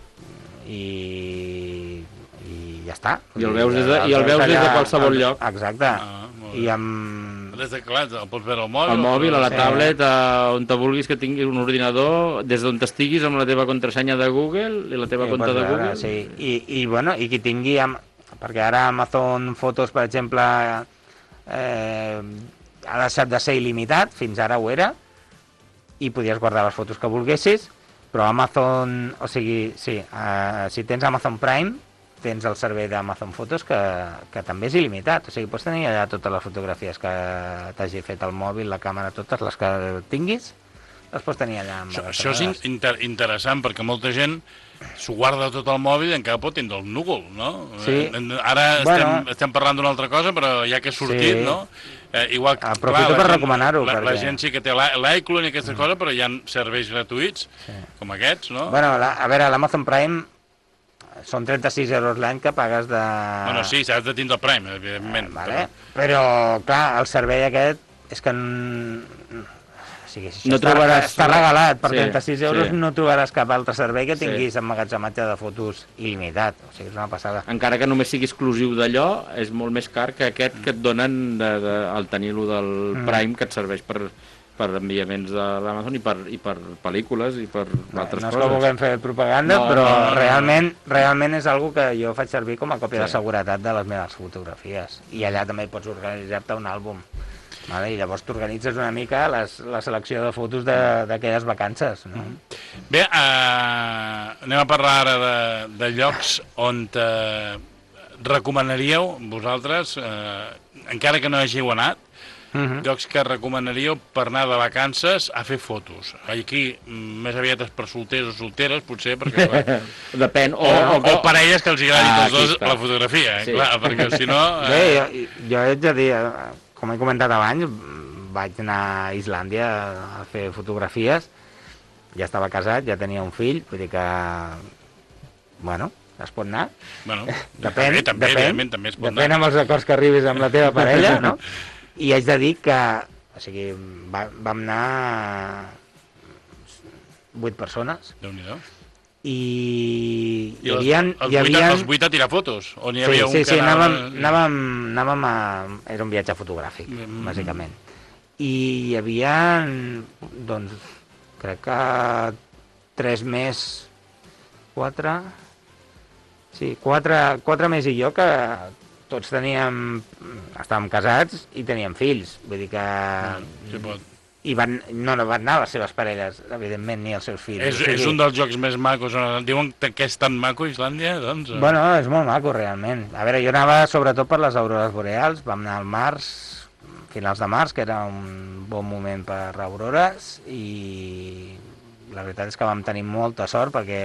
i ja està. I el veus des de qualsevol lloc. Exacte. I amb... Clar, el pots veure al mòbil. Al mòbil, a la tablet, on te vulguis que tinguis un ordinador, des d'on t'estiguis amb la teva contrasenya de Google i la teva compte de Google. Sí, i qui tingui... Perquè ara Amazon Fotos, per exemple, ha deixat de ser il·limitat, fins ara ho era, i podies guardar les fotos que volguessis, però Amazon... O sigui, sí, si tens Amazon Prime, tens el servei d'Amazon Fotos que també és il·limitat, o sigui, pots tenir allà totes les fotografies que t'hagi fet el mòbil, la càmera, totes les que tinguis, les pots tenir allà. Això és interessant, perquè molta gent s'ho guarda tot al mòbil i encara pot tindre el núvol, no? Sí. Ara estem parlant d'una altra cosa, però ja que ha sortit, no? Igual, aprofito per recomanar-ho. La gent sí que té l'iCloud i aquestes coses, però hi ha serveis gratuïts, com aquests, no? Bueno, a veure, l'Amazon Prime són 36 euros l'any que pagues de... Bueno, sí, s'has de tindre el Prime, evidentment. Però, clar, el servei aquest és que sigui, això No trobaràs està regalat, per Sí, 36 euros sí. no trobaràs cap altre servei que Sí. tinguis emmagatzematge de fotos il·limitat, o sigui, és una passada. Encara que només sigui exclusiu d'allò, és molt més car que aquest que et donen al tenir-lo del Prime, que et serveix per enviaments de l'Amazon i per pel·lícules i per altres No és coses. que vulguem fer propaganda, No, però no. realment és algo que jo faig servir com a còpia Sí. de seguretat de les meves fotografies. I allà també pots organitzar-te un àlbum. Vale? I llavors t'organitzes una mica la selecció de fotos d'aquelles vacances. No? Bé, anem a parlar ara de llocs on recomanaríeu vosaltres, encara que no hàgiu anat, llocs que recomanaríeu per anar de vacances a fer fotos. Aquí, més aviat és per solters o solteres, potser, perquè... Clar, Depèn. O parelles que els agradi tots dos està. la fotografia, Sí. clar, perquè si no... Bé, jo haig de dir, com he comentat abans, vaig anar a Islàndia a fer fotografies, ja estava casat, ja tenia un fill, vull dir que... Bueno, es pot anar. Bueno, Depèn, també, evidentment, també es pot depèn anar. amb els acords que arribis amb la teva parella, no? I haig de dir que, o sigui, vam anar 8 persones. Déu-n'hi-do. I hi els havia... 8 a tirar fotos? O n'hi havia un sí, que anàvem a... Era un viatge fotogràfic, bàsicament. I hi havia, doncs, crec que 3 més... 4... Sí, 4 més i jo, que tots estàvem casats i teníem fills. Vull dir que... Sí, pot. I no van anar les seves parelles, evidentment, ni els seus fills. És un dels jocs més macos. Diuen que és tan maco, Islàndia, doncs... Bueno, és molt maco, realment. A veure, jo anava sobretot per les aurores boreals, vam anar al març, finals de març, que era un bon moment per aurores, i la veritat és que vam tenir molta sort perquè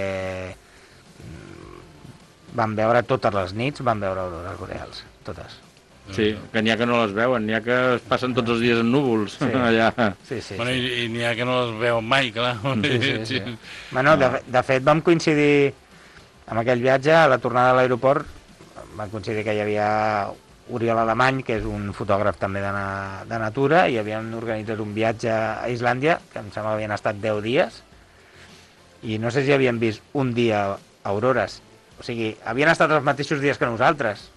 vam veure totes les nits, vam veure aurores boreals, totes. Sí, que n'hi ha que no les veuen, n'hi ha que es passen tots els dies en núvols. Sí. Allà. Sí, sí, bueno, i n'hi ha que no les veuen mai, clar. Sí. Bueno, de fet, vam coincidir amb aquell viatge, a la tornada a l'aeroport, vam coincidir que hi havia Oriol Alemany, que és un fotògraf també de natura, i havien organitzat un viatge a Islàndia, que em sembla que havien estat 10 dies, i no sé si havien vist un dia aurores. O sigui, havien estat els mateixos dies que nosaltres,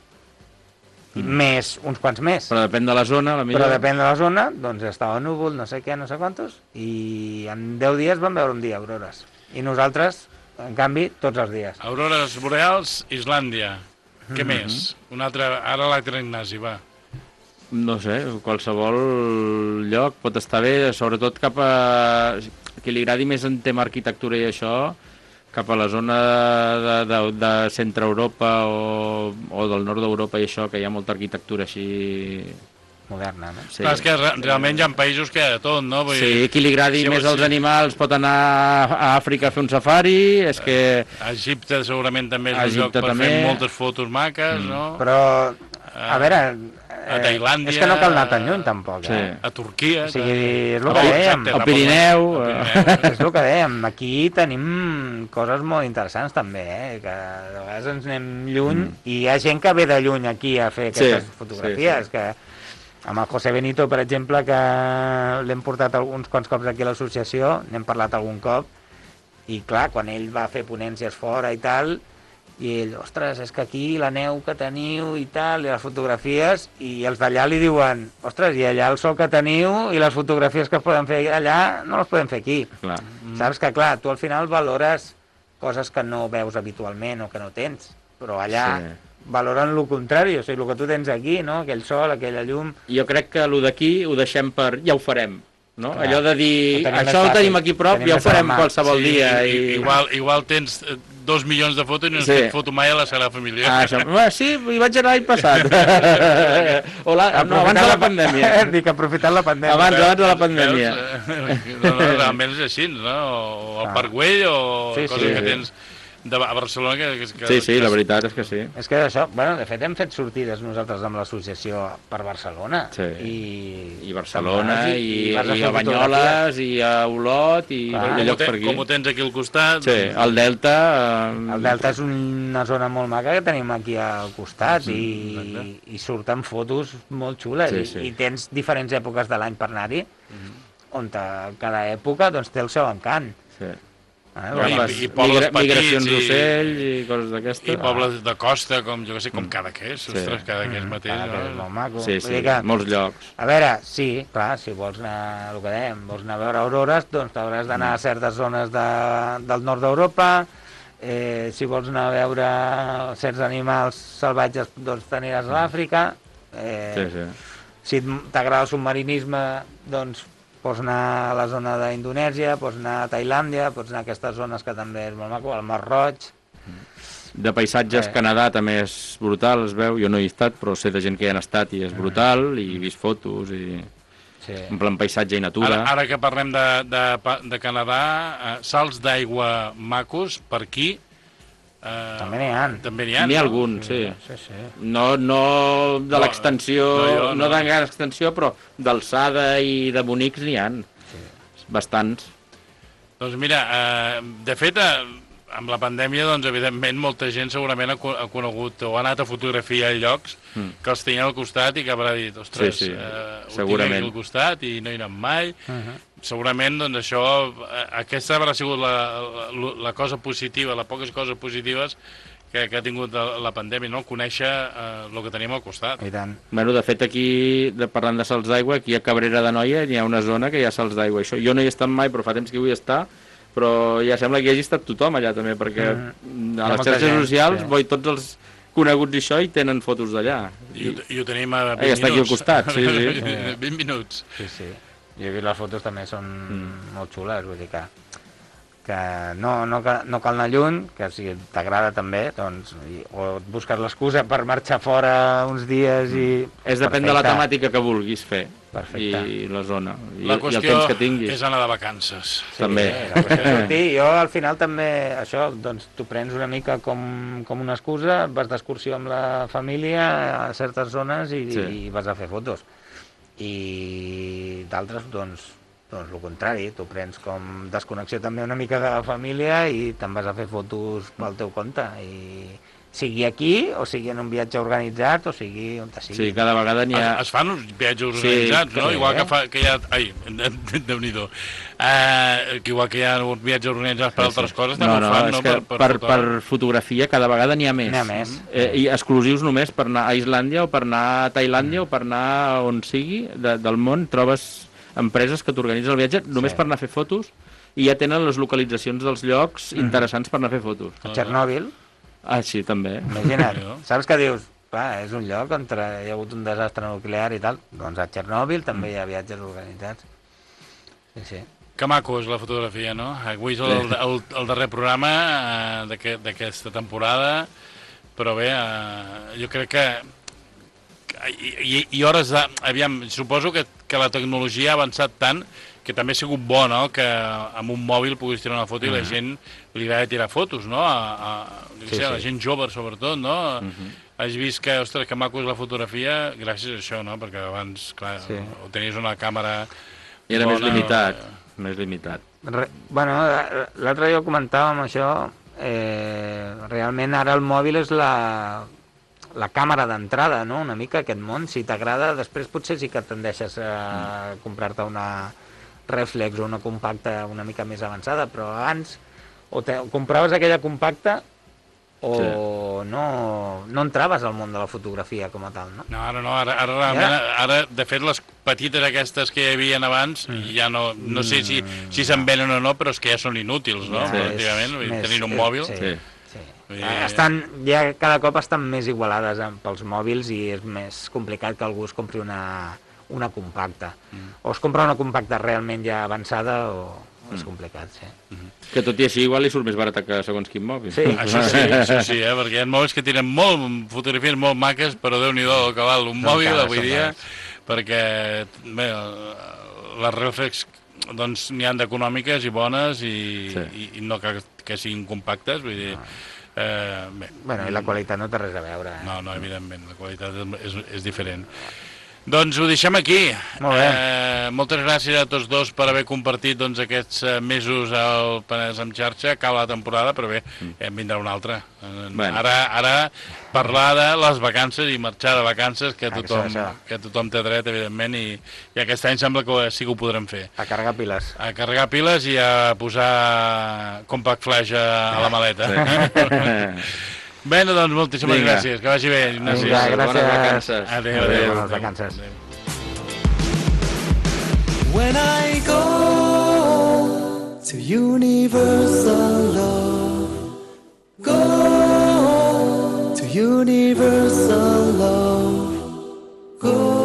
més uns quants més. Però depèn de la zona, Però depèn de la zona, doncs estava núvol, no sé què, no sé quantos, i en 10 dies vam veure un dia aurores. I nosaltres, en canvi, tots els dies. Aurores boreals, Islàndia. Què més? Un altre... Ara l'altre Ignasi, va. No sé, qualsevol lloc pot estar bé, sobretot cap a... qui li agradi més en tema arquitectura i això, cap a la zona de centre Europa o del nord d'Europa i això, que hi ha molta arquitectura així... Moderna, no? Sí. Clar, és que realment hi ha països que hi ha de tot, no? Vull Sí, dir, qui li agradi més els animals pot anar a Àfrica a fer un safari, és que... A Egipte segurament també és un lloc per fer moltes fotos maques, no? Però, a veure... A Tailàndia... És que no cal anar tan lluny, tampoc. Sí. A Turquia... O sigui, és el que dèiem. Al Pirineu... És el que dèiem. Aquí tenim coses molt interessants, també, que de vegades ens anem lluny i hi ha gent que ve de lluny aquí a fer aquestes fotografies, que amb el José Benito, per exemple, que l'hem portat uns quants cops aquí a l'associació, n'hem parlat algun cop, i clar, quan ell va fer ponències fora i tal, i ell, ostres, és que aquí la neu que teniu i tal, i les fotografies, i els d'allà li diuen, ostres, i allà el sol que teniu i les fotografies que es poden fer allà no les podem fer aquí. Clar. Saps que, clar, tu al final valores coses que no veus habitualment o que no tens, però allà valoren el contrari, o sigui, el que tu tens aquí, no? Aquell sol, aquella llum... Jo crec que el d'aquí ho deixem per... ja ho farem. No? Clar. Allò de dir, això ho tenim aquí prop, ja ho farem qualsevol dia. Igual tens 2 milions de fotos i no has fet foto mai a la Sagrada Família. Sí, hi vaig anar l'any passat. Abans de la pandèmia. Dic, aprofitant la pandèmia. Abans de la pandèmia. Realment és així, no? O el Parc Güell o coses que tens a Barcelona que... Sí, la veritat és que sí. És que això, bueno, de fet hem fet sortides nosaltres amb l'associació per Barcelona. I Barcelona, i a Banyoles, i a Olot, i llocs per aquí. Com ho tens aquí al costat. Sí, el Delta... El Delta és una zona molt maca que tenim aquí al costat i surten fotos molt xules. I tens diferents èpoques de l'any per anar-hi. on cada època doncs, té el seu encant. Sí. I pobles migracions petits d'ocells i coses d'aquestes. I pobles de costa, com jo que sé, com Cadaqués, ostres, Cadaqués mateix. Cadaqués és molt maco. Sí, molts llocs. A veure, sí, clar, si vols anar, el que dèiem, vols anar a veure aurores, doncs t'hauràs d'anar a certes zones del nord d'Europa. Si vols anar a veure certs animals salvatges, doncs t'aniràs a l'Àfrica. Si t'agrada el submarinisme, doncs pots anar a la zona d'Indonèsia, pots anar a Tailàndia, pots anar a aquestes zones que també és molt maco, al Mar Roig. De paisatges, Canadà també és brutal, es veu. Jo no hi he estat, però sé de gent que hi ha estat i és brutal, i he vist fotos, i en plan paisatge i natura. Ara que parlem de Canadà, salts d'aigua macos, per aquí... També n'hi ha. N'hi ha alguns, sí. No de l'extensió, no de gran extensió, però d'alçada i de bonics n'hi ha. Bastants. Doncs mira, de fet, amb la pandèmia, doncs, evidentment, molta gent segurament ha conegut o ha anat a fotografiar llocs que els tenien al costat i que haurà dit, ostres, ho tinc aquí al costat i no hi he anat mai. Segurament, doncs, això, aquesta haurà sigut la cosa positiva, les poques coses positives que ha tingut la pandèmia, no? Conèixer el que tenim al costat. I tant. Bueno, de fet, aquí, parlant de salts d'aigua, aquí a Cabrera d'Anoia hi ha una zona que hi ha salts d'aigua. Jo no hi he estat mai, però fa temps que hi vull estar, però ja sembla que hi hagi estat tothom allà també, perquè a les xarxes socials tots els coneguts i això i tenen fotos d'allà. I ho tenim a 20 minuts. Està aquí al costat, sí. 20 minuts. Sí. Jo he vist les fotos, també són molt xules, vull dir que no cal anar lluny, que si t'agrada també, doncs, o et busques l'excusa per marxar fora uns dies i... Depèn de la temàtica que vulguis fer. Perfecte. I la zona, i el temps que tinguis. És anar de vacances. També. Jo al final també, això, doncs t'ho prens una mica com una excusa, vas d'excursió amb la família a certes zones i vas a fer fotos. I d'altres, doncs el contrari, tu prens com desconnexió també una mica de la família i te'n vas a fer fotos pel teu compte, i sigui aquí, o sigui en un viatge organitzat, o sigui on sigui. Sí, cada vegada n'hi ha... Es fan uns viatges organitzats, no? Igual que hi ha... Ai, Déu-n'hi-do. Igual que hi ha uns viatges organitzats per altres coses, també ho fan, no? És que per fotografia cada vegada n'hi ha més. N'hi ha més. I exclusius només per anar a Islàndia o per anar a Tailàndia o per anar on sigui del món, trobes empreses que t'organitzen el viatge només per anar a fer fotos i ja tenen les localitzacions dels llocs interessants per anar a fer fotos. A Txernòbil. Ah, sí, també. Imagina't, saps que dius, és un lloc on hi ha hagut un desastre nuclear i tal, doncs a Txernòbil també hi ha viatges organitzats. Sí. Que maco és la fotografia, no? Avui és el darrer programa d'aquesta temporada, però bé, jo crec que i hores de... Aviam, suposo que la tecnologia ha avançat tant que també ha sigut bo, no?, que amb un mòbil puguis tirar una foto i la gent li agrada tirar fotos, no?, a la gent jove, sobretot, no? Has vist que, ostres, que maco és la fotografia gràcies a això, no?, perquè abans, clar, o tenies una càmera... I era més limitat. Bueno, l'altre dia ho comentàvem, això, realment ara el mòbil és la càmera d'entrada, no?, una mica, aquest món. Si t'agrada, després potser sí que tendeixes a comprar-te una reflex o una compacta una mica més avançada, però abans o compraves aquella compacta o no entraves al món de la fotografia com a tal, no? No, ara de fet les petites aquestes que hi havia abans ja no sé si se'n venen o no, però és que ja són inútils, no? Pràcticament, tenint un mòbil. Ja cada cop estan més igualades pels mòbils i és més complicat que algú es compri una compacta. O es compra una compacta realment ja avançada o és complicat, sí. Que tot i així igual li surt més barata que segons quin mòbil. Sí, això sí, perquè hi ha mòbils que tenen fotografies molt maques, però Déu-n'hi-do el que val un mòbil avui dia, perquè bé, les reflex doncs n'hi han d'econòmiques i bones i no que siguin compactes, vull dir... Bueno, i la qualitat no té res a veure. No, evidentment, la qualitat és diferent. Doncs ho deixem aquí. Molt bé. Moltes gràcies a tots dos per haver compartit aquests mesos al Penedès en xarxa. Acaba la temporada, però bé, en vindrà una altra. Ara parlar de les vacances i marxar de vacances, que tothom té dret, evidentment, i aquest any sembla que sí que ho podrem fer. A carregar piles. A carregar piles i a posar compact flash a la maleta. Bé, doncs moltíssimes gràcies. Que vagi bé, Ignasi. Gràcies. Bones vacances. Adéu. Bones vacances. When I go to Universal Love, go to Universal Love, go.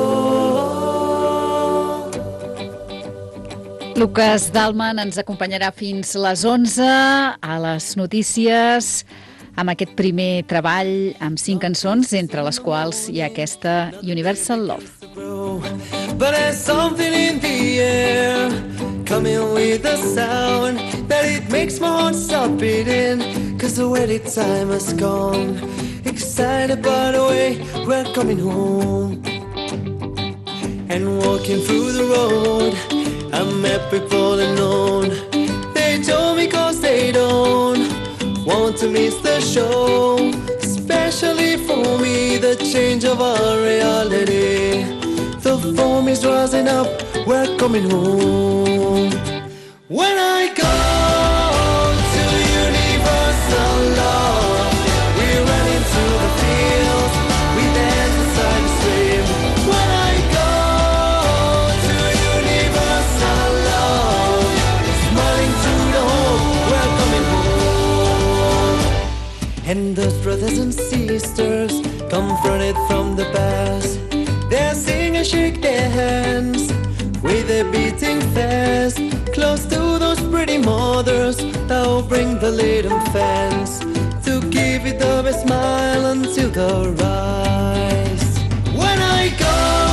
Lucas Dalman ens acompanyarà fins les 11 a les notícies amb aquest primer treball amb 5 cançons, entre les quals hi ha aquesta Universal Love. But there's something in the air, coming with a sound that it makes my heart stop beating, cause the wedding time has gone. Excited by the way we're coming home, and walking through the road, I met people unknown. They told me cause they don't want to miss the show, especially for me, the change of our reality. The foam is rising up, we're coming home. When I go to Universal Love, we run into the fields, we dance beside the stream. When I go to Universal Love, smiling through the hope, we're coming home. And those brothers and sisters confronted from the past, they sing and shake their hands with a beating fast, close to those pretty mothers that will bring the little fans to give it the best smile until the rise. When I go